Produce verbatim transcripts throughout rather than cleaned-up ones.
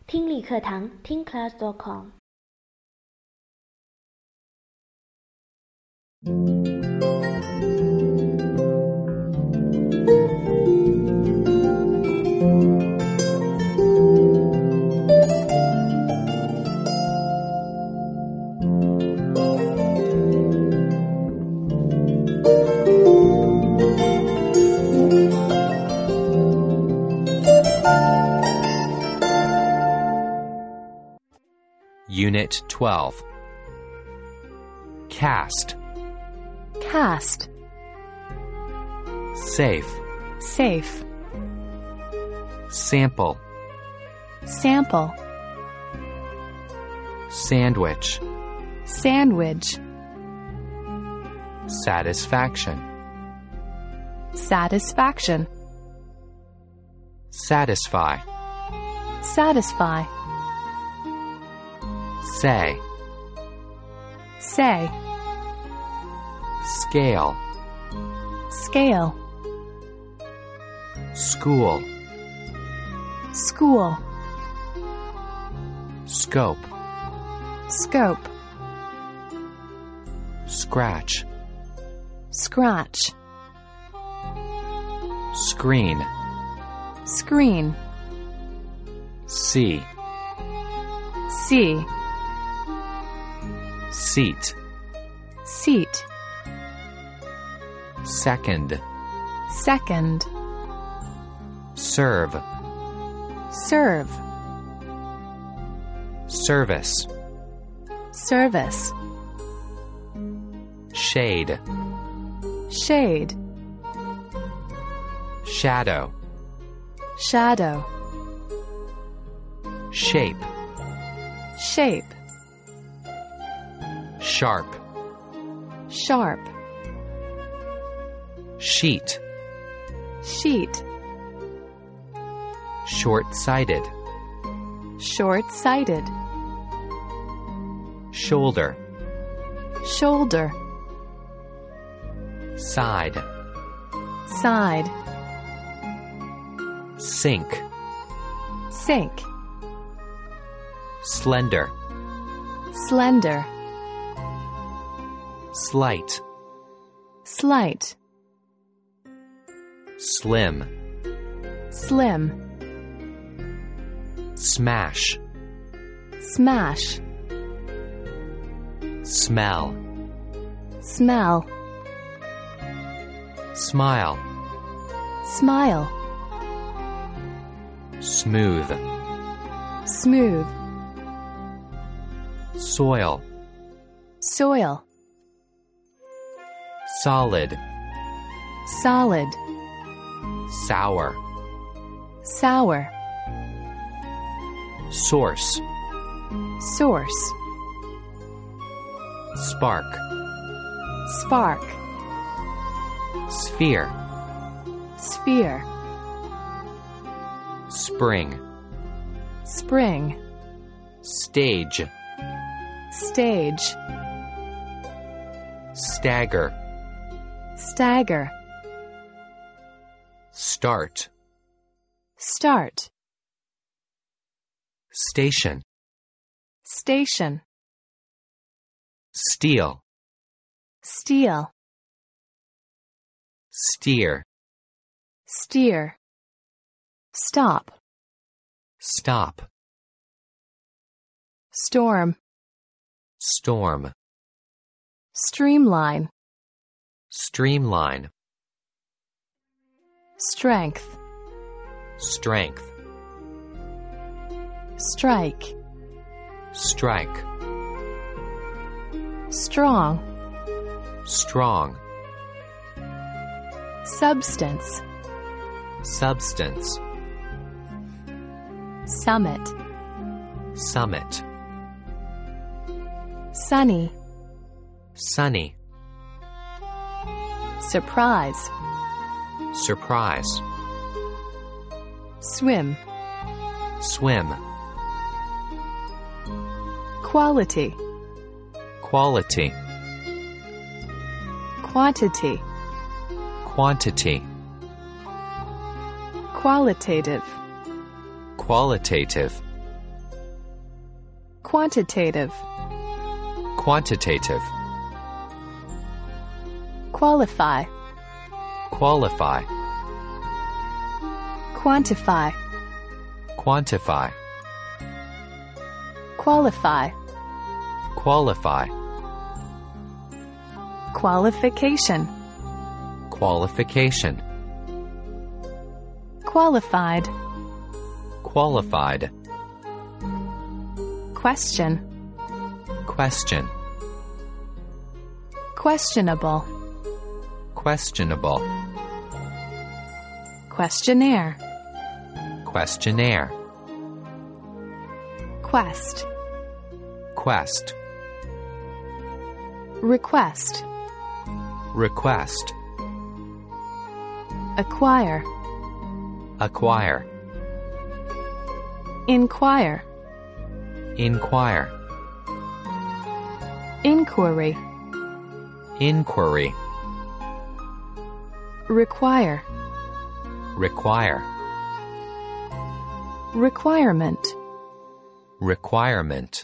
听力课堂听 class dot com。 Unit twelve. Cast. Cast. Safe. Safe. Sample. Sample. Sandwich. Sandwich. Satisfaction. Satisfaction. Satisfy. Satisfy. Say. Say. Scale. Scale. School. School. Scope. Scope. Scratch. Scratch. Screen. Screen. See. See. Seat. Seat. Second. Second. Serve. Serve. Service. Service. Shade. Shade. Shadow. Shadow. Shape. Shape. Sharp. Sharp. Sheet. Sheet. Short-sighted. Short-sighted. Shoulder. Shoulder. Side. Side. Sink. Sink. Slender. Slender. Slight. Slight. Slim. Slim. Smash. Smash. Smell. Smell. Smile. Smile. Smooth. Smooth. Soil. Soil. Solid. Solid. Sour. Sour. Source. Source. Spark. Spark. Sphere. Sphere. Spring. Spring. Stage. Stage. Stagger. Stagger. Start. Start. Station. Station. Steel. Steel. Steer. Steer. Stop. Stop. Storm. Storm. Streamline. Streamline. Strength. Strength. Strike. Strike. Strong. Strong. Substance. Substance. Summit. Summit. Sunny. Sunny. Surprise. Surprise. Swim. Swim. Quality. Quality. Quantity. Quantity. Qualitative. Qualitative. quantitative, quantitative, qualify, qualify, quantify, quantify, qualify, qualify, qualification, qualification, qualified, qualified, question, question, questionable, questionable, questionnaire, questionnaire, quest, quest, request, request, acquire, acquire, inquire, inquire, inquiry, inquiry, require, require, requirement, requirement,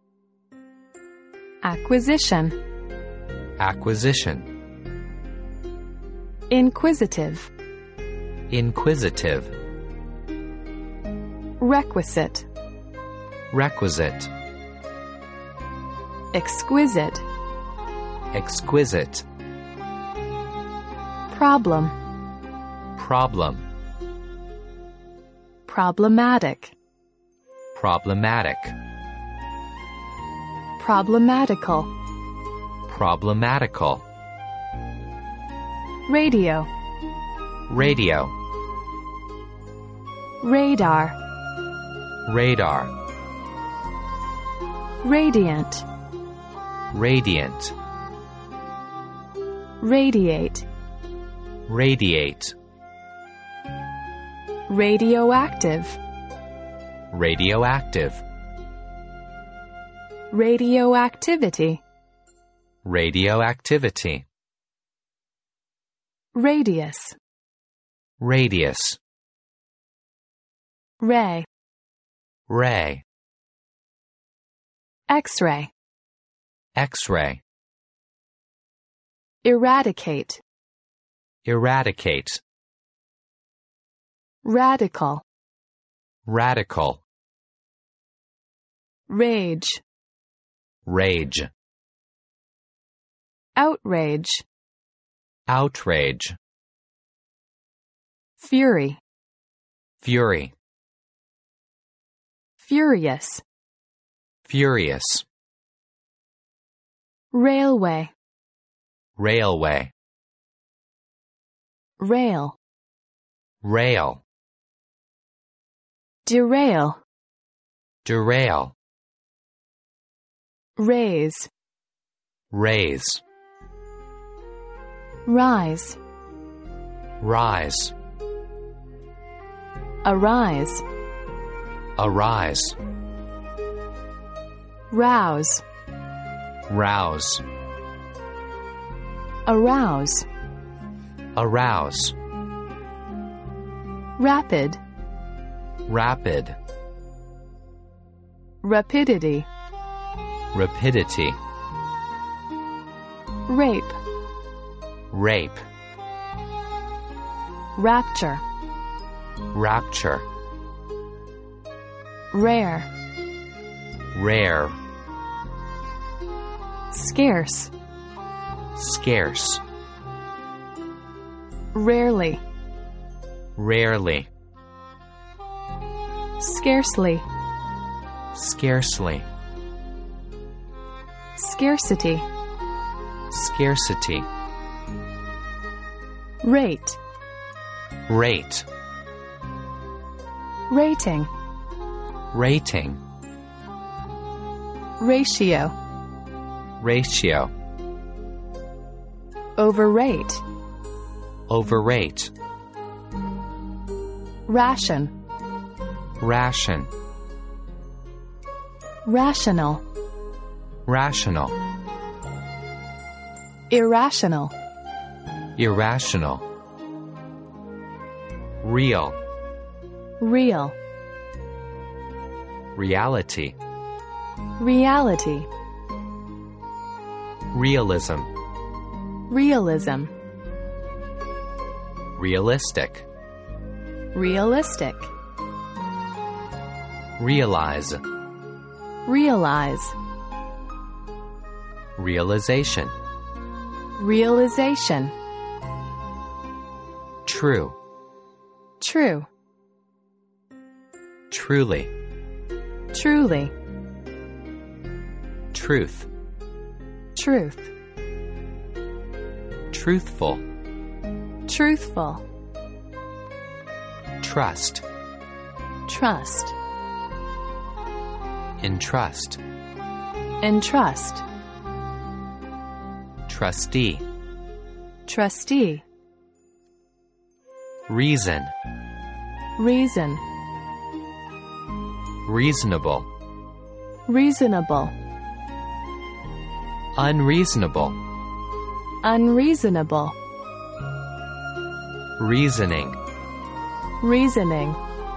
acquisition, acquisition, inquisitive, inquisitive, requisite, requisite, exquisite, exquisite, problem, problem, problematic, problematic, problematical, problematical, radio, radio, radar, radar, radiant, radiant, radiate, radiate, radioactive, radioactive, radioactivity, radioactivity, radius, radius, ray, ray, X-ray, X-ray, eradicate, eradicate, radical, radical, rage, rage, outrage, outrage, fury, fury, furious, furious, railway, railway, rail, rail, derail, derail, raise, raise, rise, rise, arise, arise, rouse, rouse, arouse, arouse, rapid, rapid, rapidity, rapidity, rape, rape, rapture, rapture, rare, rare, scarce, scarce, rarely, rarely, scarcely, scarcely, scarcity, scarcity, rate, rate, rating, rating, ratio, ratio, overrate, overrate, ration, ration, rational, rational, irrational, irrational, real, real, reality, reality, realism, realism, realistic, realistic, realize, realize, realization, realization, true, true, truly, truly, truth, truth, truthful, truthful, trust, trust, entrust, entrust, trustee, trustee, reason, reason, reasonable, reasonable, unreasonable, unreasonable, reasoning, reasoning,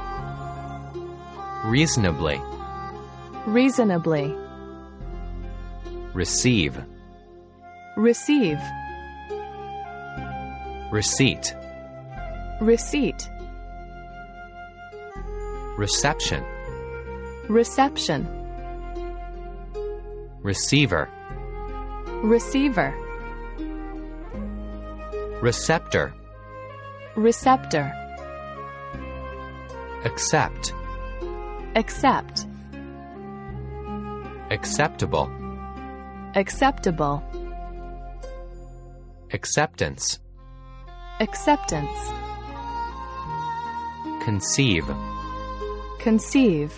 reasonably, reasonably, receive, receive, receipt, receipt, reception, reception, receiver, receiver, receptor, receptor, accept, accept, acceptable, acceptable, acceptance, acceptance, conceive, conceive,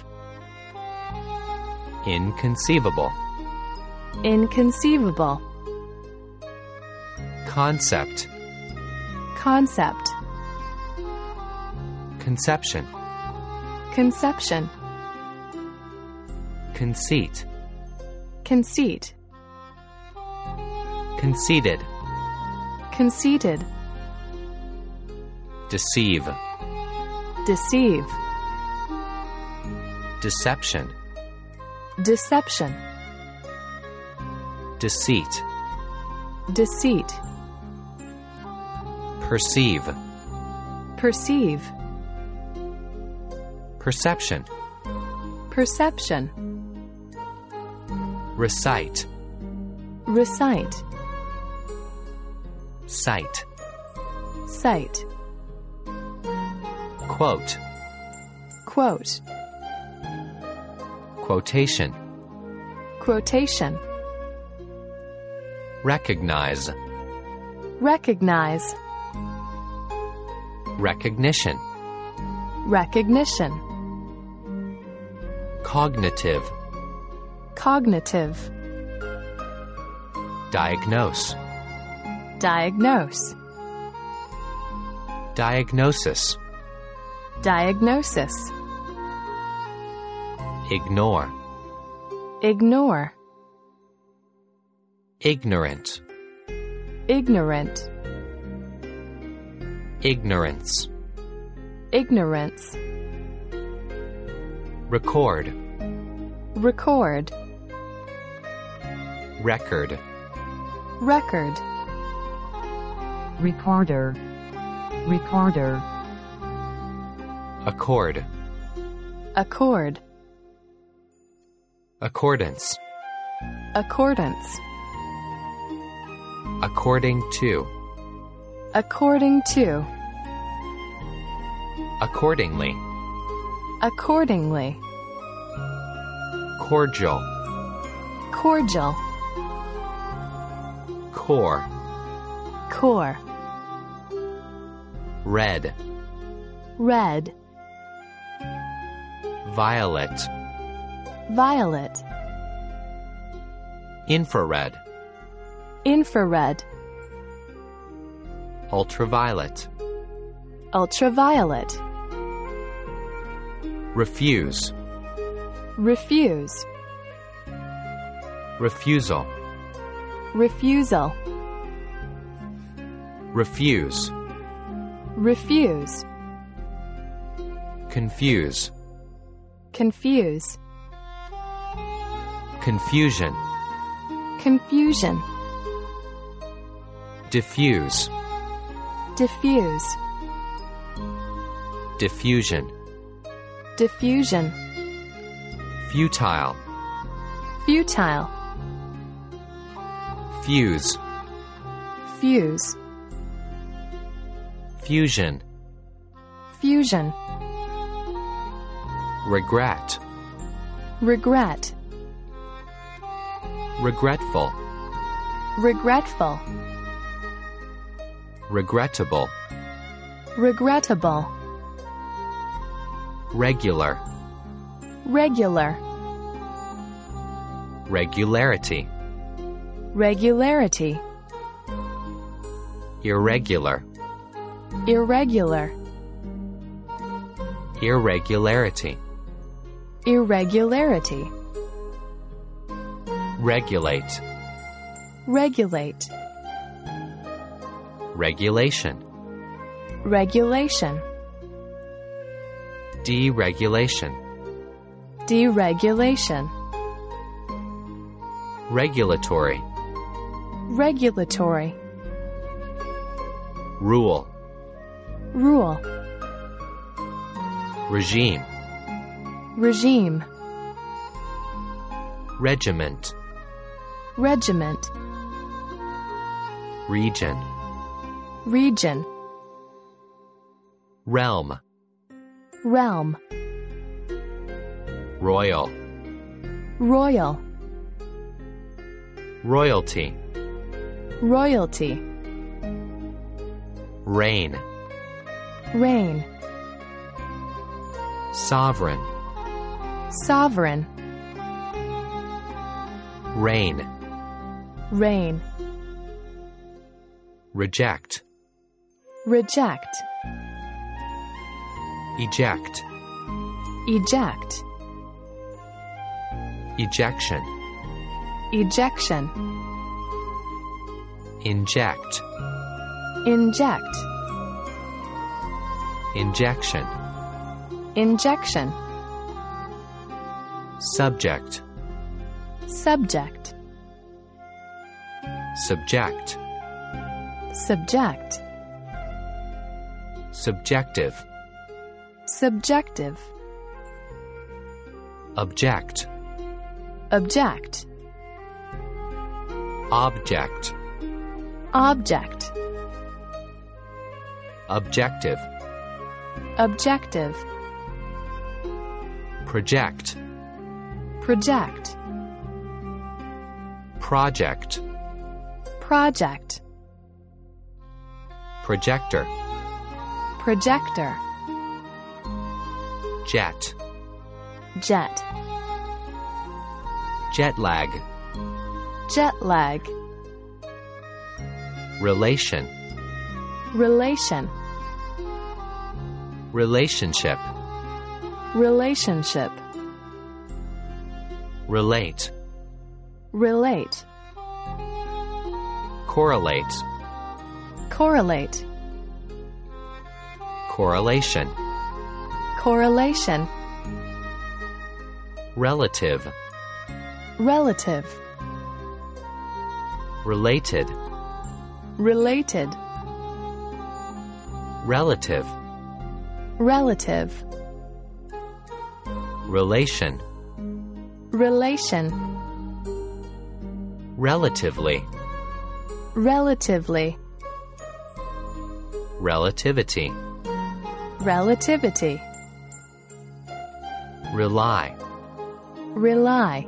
inconceivable, inconceivable, concept, concept, conception, conception, conceit, conceit, conceited, conceited, deceive, deceive, deception, deception, deceit, deceit, perceive, perceive, perception, perception, recite, recite, cite, cite, quote, quote, quotation, quotation, recognize, recognize, recognition, recognition, cognitive, cognitive, diagnose, diagnose, diagnosis, diagnosis, ignore, ignore, ignorant, ignorant, ignorance, ignorance, record, record, record, record, recorder, recorder, accord, accord, accordance, accordance, according to, according to, accordingly, accordingly, cordial, cordial, core, core, red, red, violet, violet, infrared, infrared, ultraviolet, ultraviolet, refuse, refuse, refusal, refusal, refuse, refuse, confuse, confuse, Confusion. confusion, Diffuse. diffuse, Diffusion. diffusion, Futile. futile, Fuse. fuse, Fusion. fusion, Regret. regret, Regretful. regretful, Regrettable. regrettable, Regular. regular, Regularity. regularity, Irregular. irregular, Irregularity. irregularity, Regulate. regulate, Regulation. regulation, Deregulation. deregulation, Regulatory. regulatory, Rule. rule, Regime. regime, Regiment. regiment, Region. region, Realm. realm, Royal. royal, Royalty. royalty, Reign. reign, Sovereign. sovereign, Reign. reign, Reject. reject, Eject. eject, Ejection. ejection, Inject. inject, Injection. injection, Subject. subject, Subject. subject, Subjective. subjective, Object. object, Object. object, Objective. objective, Project. project, Project. project, Projector. projector, Jet. jet, Jet lag. jet lag, Relation. relation, Relationship. relationship, Relate. relate, Correlate. correlate, Correlation. correlation, Relative. relative, Related. related, Relative. relative, Relation. relation, Relatively. relatively, Relativity. relativity, Rely. rely,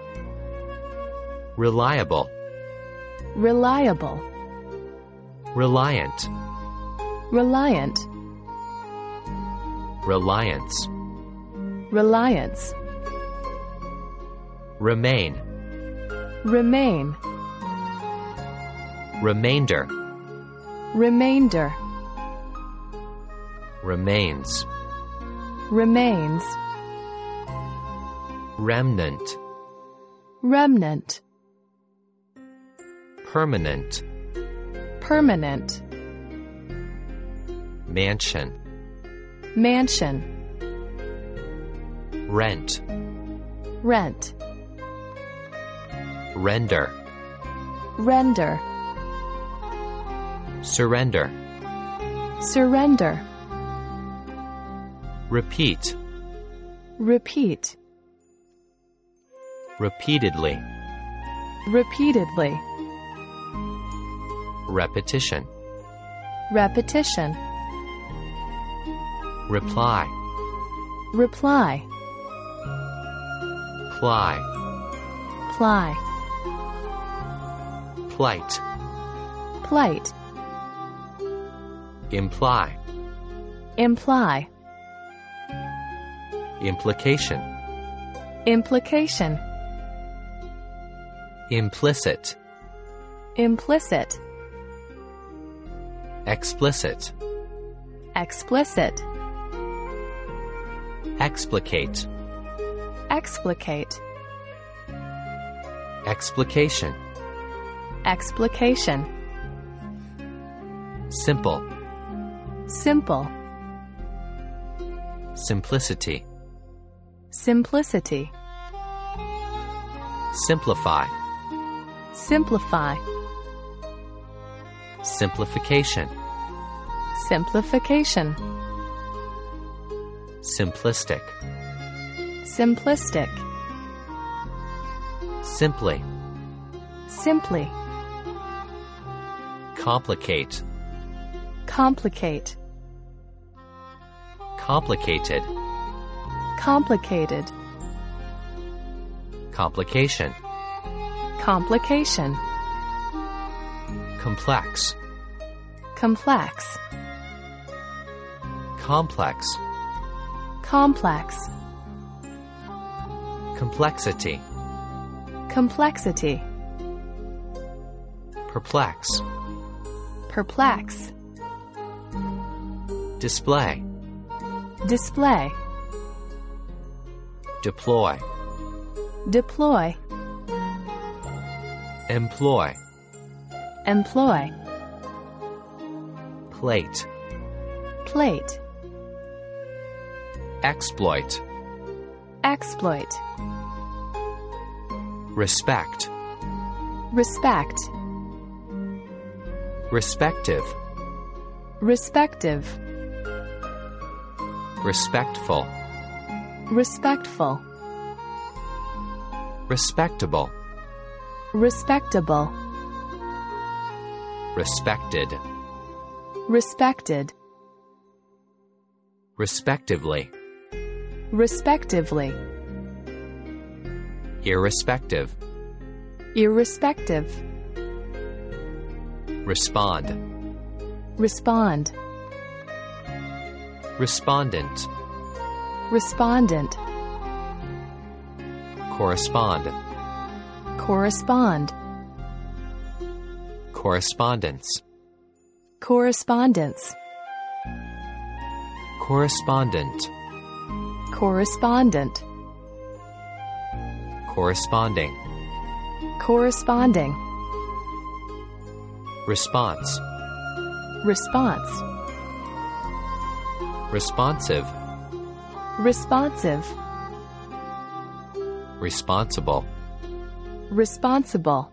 Reliable. reliable, Reliant. reliant, Reliance. reliance, Remain. remain, Remainder. remainder, Remains. remains, Remnant. remnant, Permanent. permanent, Mansion. mansion, Rent. rent, render, render, surrender, surrender, repeat, repeat, repeatedly, repeatedly, repetition, repetition, reply, reply, ply, ply, plight, plight, imply, imply, implication, implication, implicit, implicit, explicit, explicit, explicate, explicate, explication, explication, simple, simple, simplicity, simplicity, simplify, simplify, simplification, simplification, simplistic, simplistic, simply, simply, complicate, complicate, complicated, complicated, complication, complication, complex, complex, complex, complex, complexity, complexity, perplex, perplex, display, display, deploy, deploy, employ, employ, plate, plate, exploit, exploit, respect, respect, respective, respective, respectful, respectful, respectable, respectable, respected, respected, respectively, respectively, irrespective, irrespective, respond, respond, respondent, respondent, correspond, correspond, correspondence, correspondence, correspondent, correspondent, corresponding, corresponding, response, response, responsive, responsive, responsible, responsible,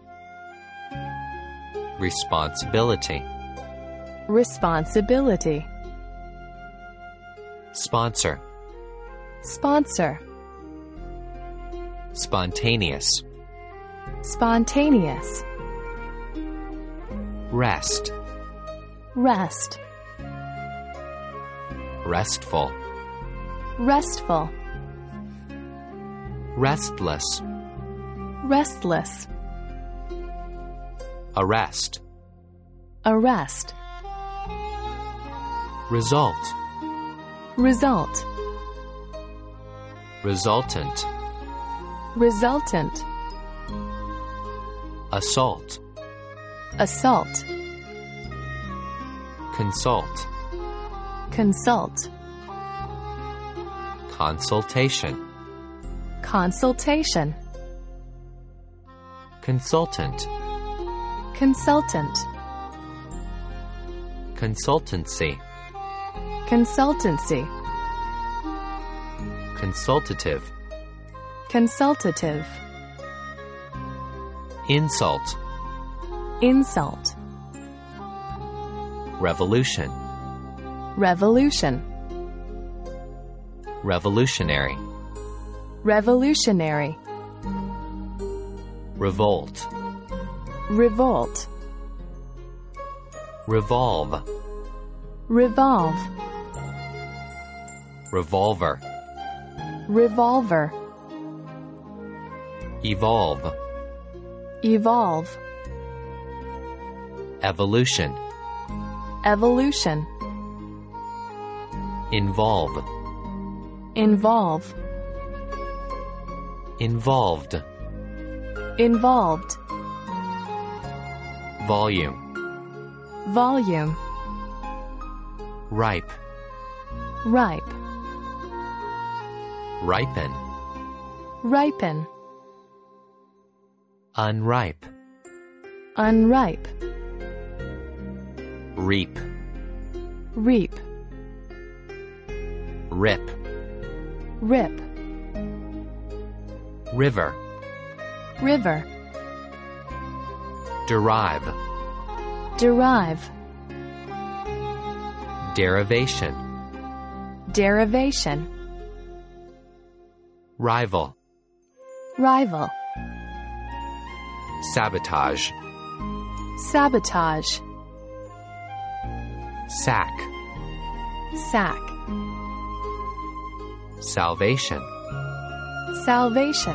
responsibility, responsibility, sponsor, sponsor, spontaneous, spontaneous, rest, rest, restful, restful, restless, restless, arrest, arrest, result, result, resultant, resultant, assault, assault, consult, consult, consultation, consultation, consultant, consultant, consultancy, consultancy, consultative, consultative, insult, insult, revolution, revolution, revolutionary, revolutionary, revolt, revolt, revolve, revolve, revolver, revolver, evolve, evolve, evolution, evolution, involve, involve, involved, involved, volume, volume, ripe, ripe, ripen, ripen, unripe, unripe, reap, reap, rip, rip, river, river, derive, derive, derivation, derivation, rival, rival, sabotage, sabotage, sack, sack, salvation, salvation,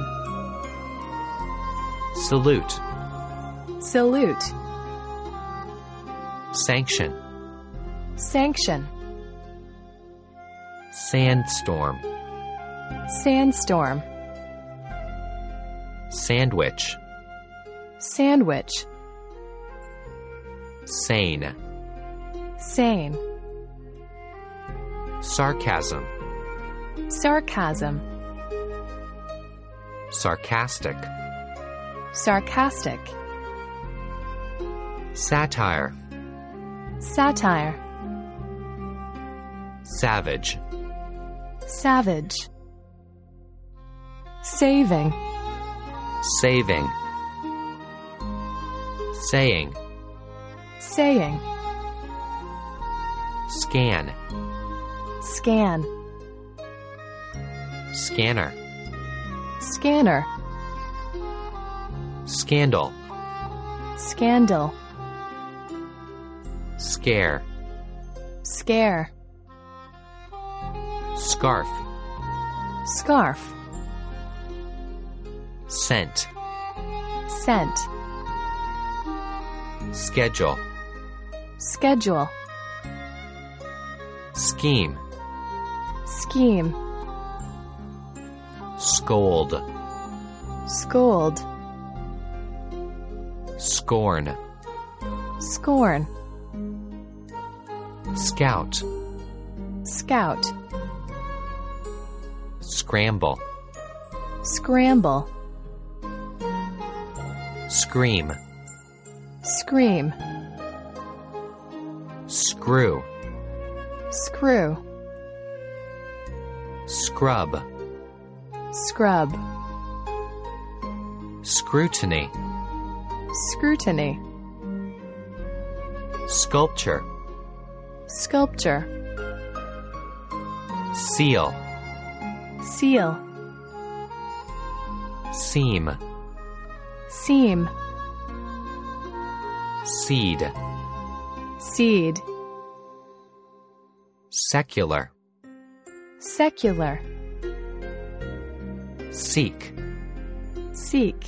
salute, salute, sanction, sanction, sandstorm, sandstorm, sandwich, sandwich, sane, sane, sarcasm, sarcasm, sarcastic, sarcastic, satire, satire, savage, savage, saving, saving, saying, saying, scan, scan, scanner, scanner, scandal, scandal, scare, scare, scarf, scarf, scent, scent, schedule, schedule, scheme, scheme, scold, scold, scorn, scorn, scout, scout, scramble, scramble, scream, scream, screw, screw, scrub, scrub, scrutiny, scrutiny, sculpture, sculpture, seal, seal, seam, seam, seed, seed, secular, secular, seek, seek,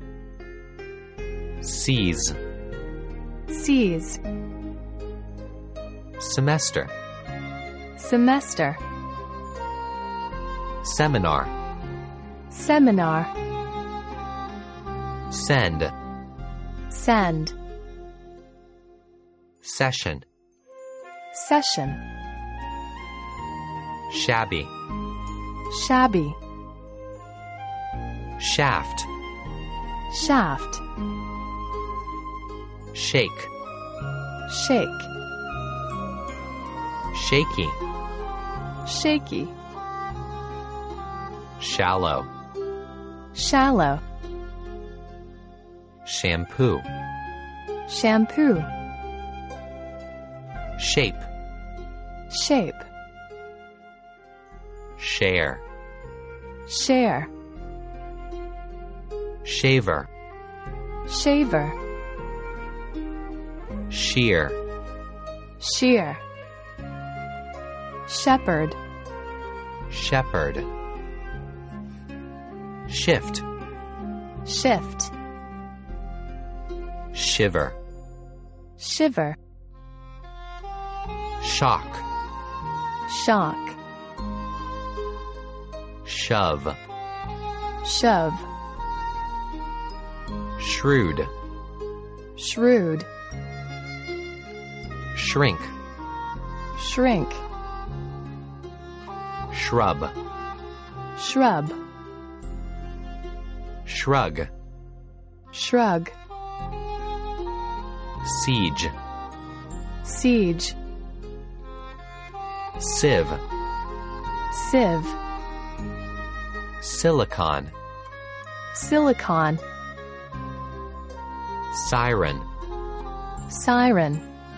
seize, seize, semester, semester, seminar, seminar, send, send, session, session, shabby, shabby, shaft, shaft, shake, shake, shaky, shaky, shallow, shallow, shampoo, shampoo, shape, shape, share, share, shaver, shaver, shear, shear, shepherd, shepherd, shift, shift, shiver, shiver, shock, shock, shove, shove, shrewd, shrewd, shrink, shrink, shrub, shrub, shrug, shrug, siege, siege, sieve, sieve, silicon, silicon, siren, siren,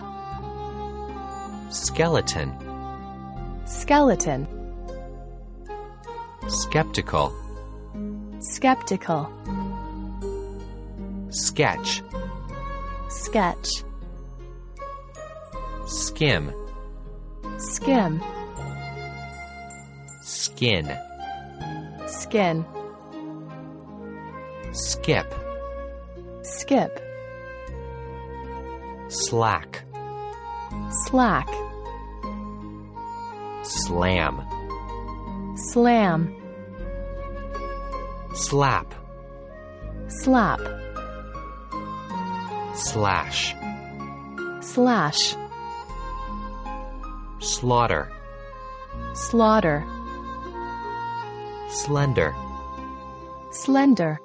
skeleton, skeleton, skeptical, skeptical, sketch, sketch, skim, skim, skin, skin, skip, skip, slack, slack, slam, slam, slap, slap, slash, slash, slaughter, slaughter, slender, slender,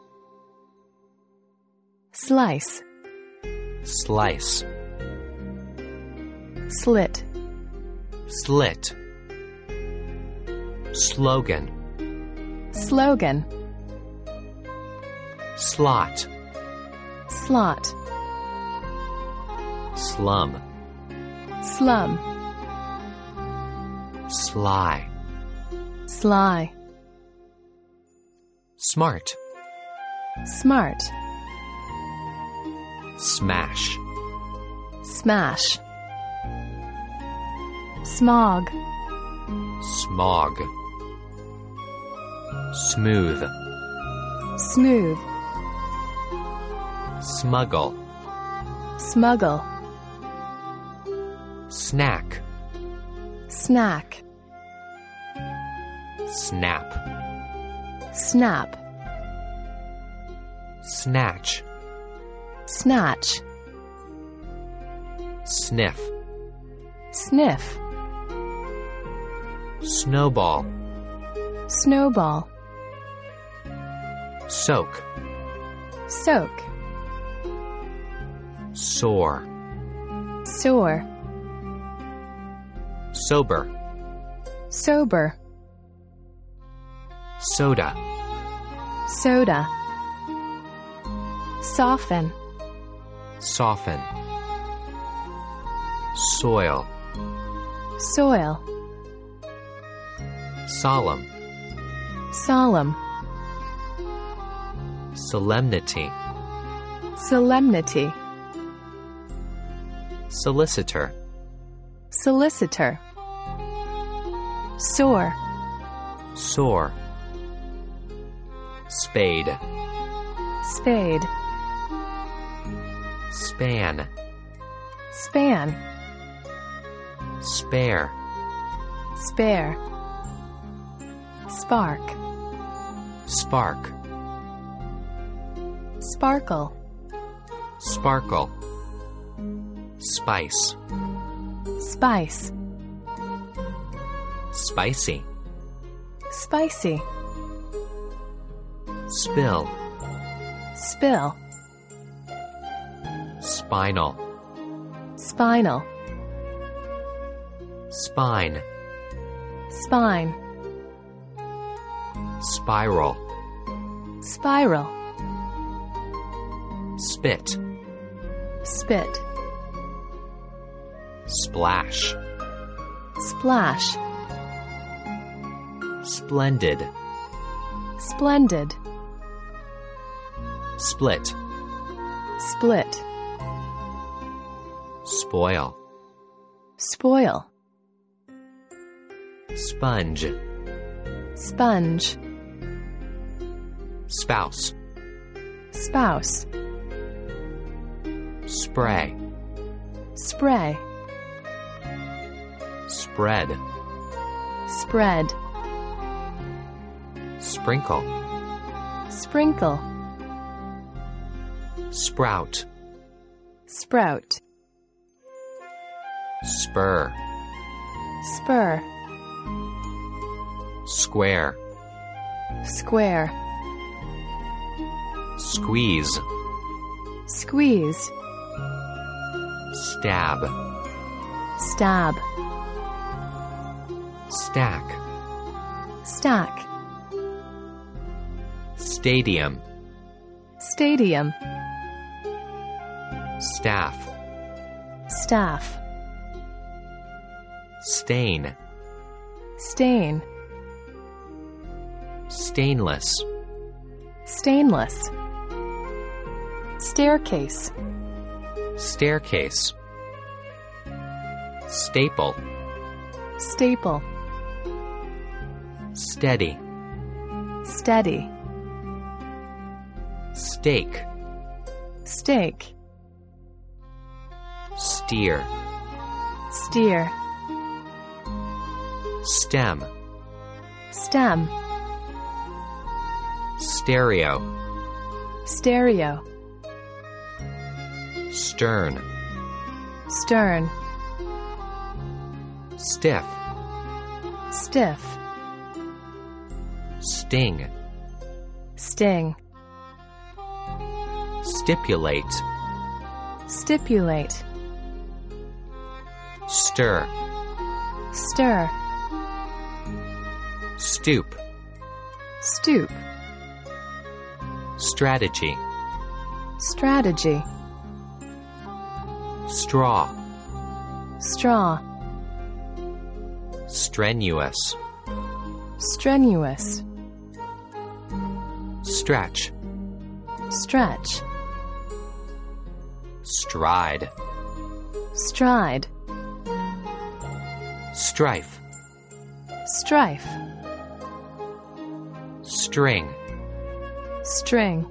slice, slice, slit, slit, slogan, slogan, slot, slot, slum, slum, sly, sly, smart, smart, smash, smash, smog, smog, smooth, smooth, smuggle, smuggle, snack, snack, snap, snap, snatch, snatch, sniff, sniff, snowball, snowball, soak, soak, sore, sore, sober, sober, soda, soda, soften, soften, soil, soil, solemn, solemn, solemnity, solemnity, solicitor, solicitor, sore, sore, spade, spade, span, span, spare, spare, spark, spark, sparkle, sparkle, spice, spice, spicy, spicy, spill, spill, spinal, spinal, spine, spine, spiral, spiral, spit, spit, splash, splash, splendid, splendid, split, split, spoil, spoil, sponge, sponge, spouse, spouse, spray, spray, spread, spread, sprinkle, sprinkle, sprout, sprout, spur, spur, square, square, squeeze, squeeze, stab, stab, stack, stack, stadium, stadium, staff, staff, stain, stain, stainless, stainless, staircase, staircase, staple, staple, steady, steady, stake, stake, steer, steer, stem, stem, stereo, stereo, stern, stern, stiff, stiff, sting, sting, stipulate, stipulate, stir, stir, stoop, stoop, strategy, strategy, straw, straw, strenuous, strenuous, stretch, stretch, stride, stride, strife, strife, string, string,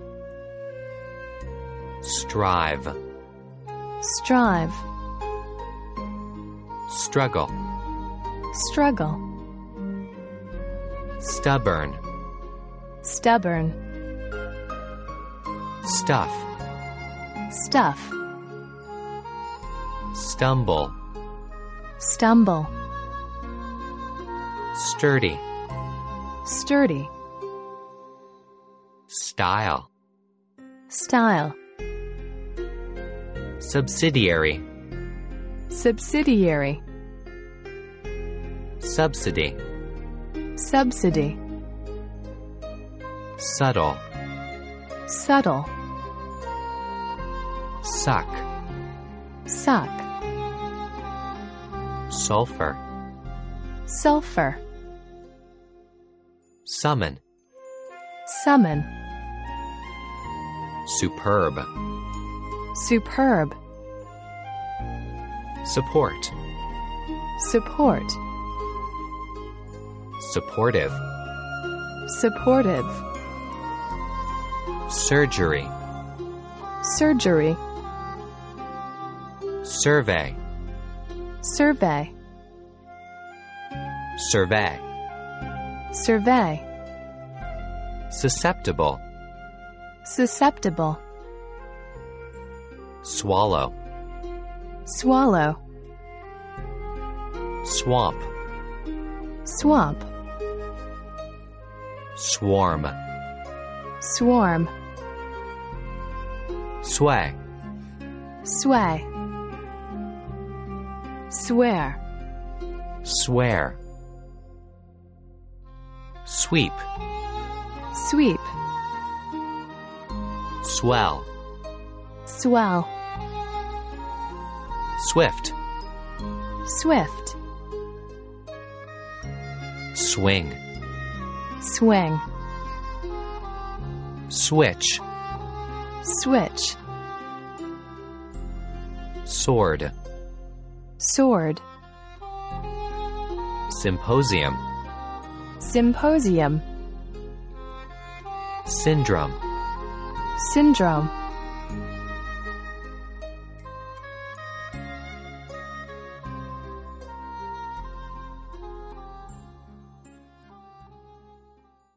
strive, strive, struggle, struggle, stubborn, stubborn, stuff, stuff, stumble, stumble, sturdy, sturdy, style, style, subsidiary, subsidiary, subsidy, subsidy, subtle, subtle, suck, suck, sulfur, sulfur, summon, summon, superb, superb, support, support, supportive, supportive, surgery, surgery, survey, survey, survey, survey, susceptible, susceptible, swallow, swallow, swamp, swamp, swarm, swarm, sway, sway, swear, swear, sweep, sweep, swell, swell, swift, swift, swing, swing, switch, switch, sword, sword, symposium, symposium, syndrome, syndrome,